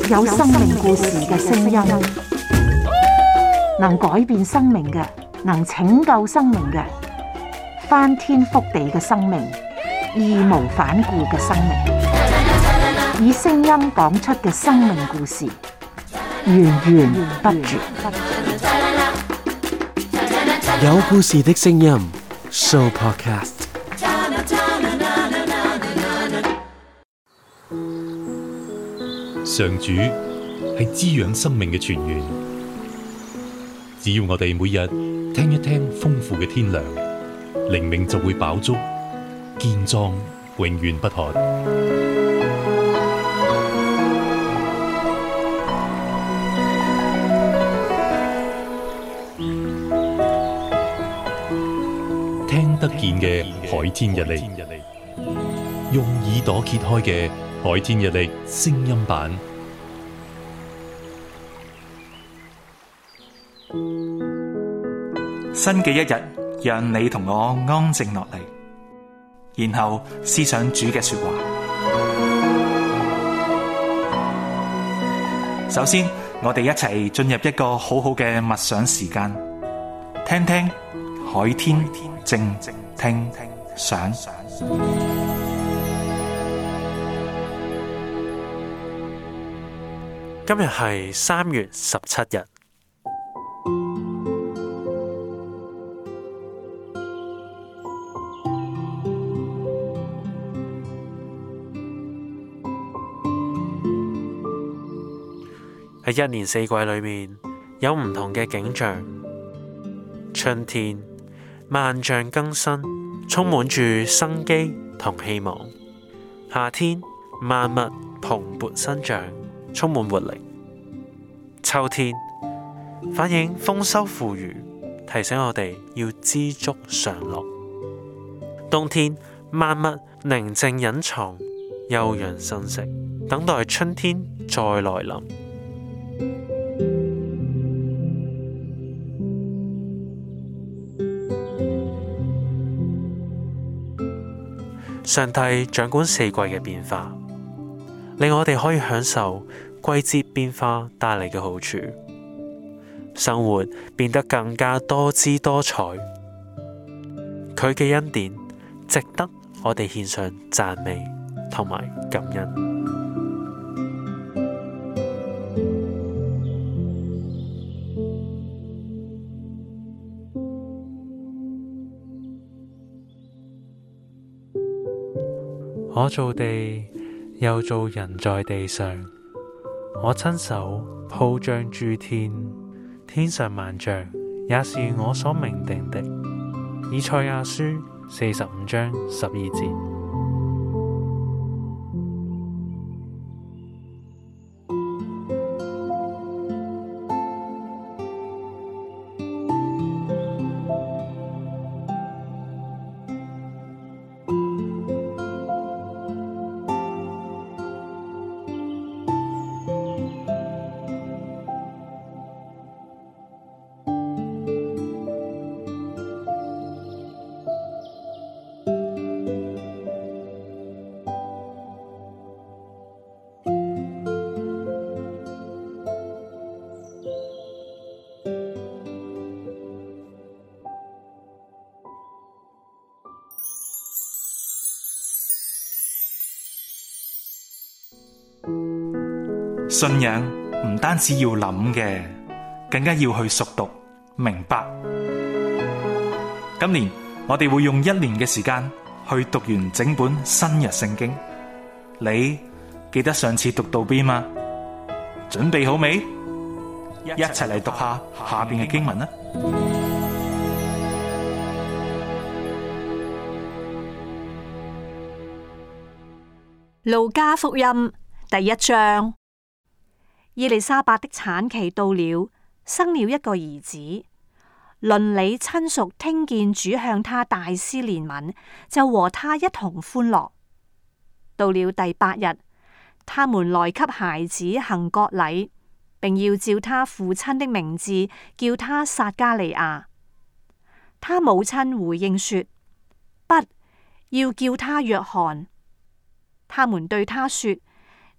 有生命故事嘅聲音，能改變生命嘅，能拯救生命嘅，翻天覆地嘅生命，義無反顧嘅生命，以聲音講出嘅生命故事，源源不絕。 有故事的聲音 Show Podcast。 上主係滋養生命嘅泉源，只要我哋每日聽一聽豐富嘅天糧，靈命就會飽足、健壯、永遠不渴。聽得見嘅海天日曆，用耳朵揭開嘅海天日曆聲音版， 新嘅一日，讓你同我安靜落嚟，然後思想主嘅說話。首先，我哋一齊進入一個好好嘅默想時間，聽聽海天靜聽想。 今日係3月17日。喺一年四季裏面，有唔同嘅景象。春天萬象更新，充滿住生機同希望；夏天萬物蓬勃生長，充滿活力；秋天反映豐收富裕，提醒我哋要知足常樂；冬天萬物寧靜隱藏，休養生息，等待春天再來臨。上帝掌管四季嘅變化，令我哋可以享受季節變化帶嚟嘅好處，生活變得更加多姿多彩。佢嘅恩典值得我哋獻上讚美同埋感恩。我造地，又造人在地上。我親手鋪張諸天，天上萬象也是我所命定的。以賽亞書45章12節。 信仰唔單止要諗嘅，更加要去熟讀明白。今年我哋會用1年嘅時間去讀完整本新約聖經。你記得上次讀到邊嗎？準備好未？一齊嚟讀下下邊嘅經文啦。 路加福音第1章。伊麗莎白的產期到了，生了一個兒子。鄰里親屬聽見主向他大施憐憫，就和他一同歡樂。到了第8日，他們來給孩子行割禮，並要照他父親的名字叫他撒加利亞。他母親回應說：不，要叫他約翰。他們對他說：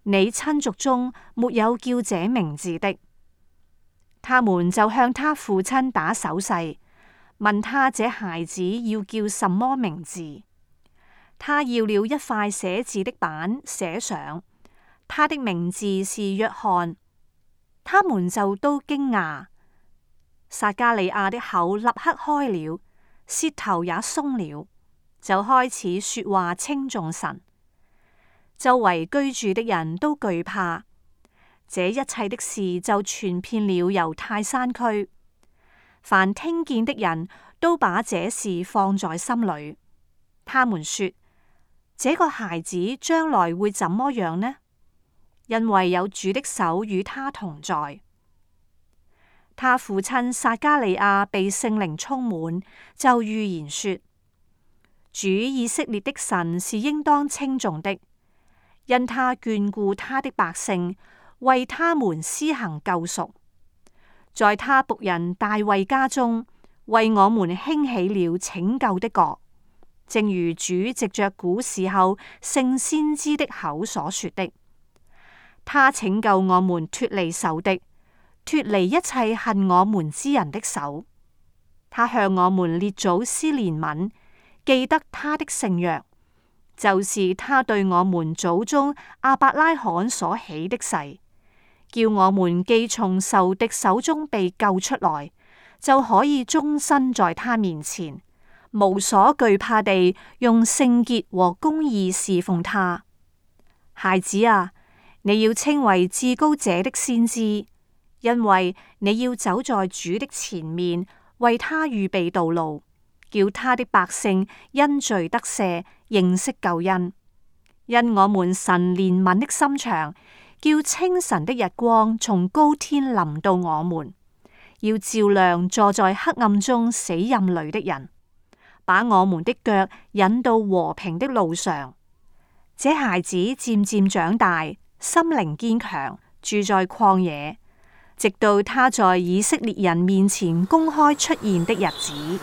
你親族中沒有叫這名字的。他們就向他父親打手勢，問他這孩子要叫什麼名字。他要了一塊寫字的板，寫上他的名字是約翰。他們就都驚訝。撒迦利亞的口立刻開了，舌頭也鬆了，就開始說話稱頌神。周圍居住的人都懼怕。這一切的事就傳遍了猶太山區，凡聽見的人都把這事放在心裏。他們說：這個孩子將來會怎麼樣呢？因為有主的手與他同在。他父親撒迦利亞被聖靈充滿，就預言說：主以色列的神是應當稱頌的，因他眷顧他的百姓，為他們施行救贖。在他僕人大衛家中，為我們興起了拯救的國，正如主藉着古時候聖先知的口所說的。他拯救我們脫離仇敵，脫離一切恨我們之人的手。他向我們列祖施憐憫，記得他的聖約，就是他對我們祖宗亞伯拉罕所起的誓，叫我們既從仇敵手中被救出來，就可以終身在他面前，無所懼怕地用聖潔和公義侍奉他。孩子啊，你要稱為至高者的先知，因為你要走在主的前面，為他預備道路，叫他的百姓因罪得赦，認識救恩。因我們神憐憫的心腸，叫清晨的日光從高天臨到我們，要照亮坐在黑暗中死蔭裏的人，把我們的腳引到和平的路上。這孩子漸漸長大，心靈堅強，住在曠野，直到他在以色列人面前公開出現的日子。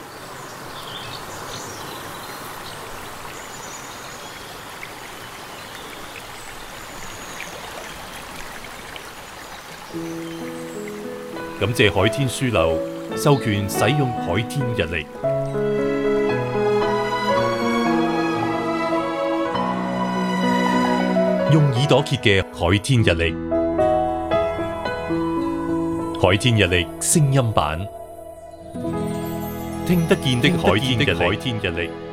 感謝海天書樓授權使用海天日曆，用耳朵揭嘅海天日曆，海天日曆聲音版，聽得見的海天日曆。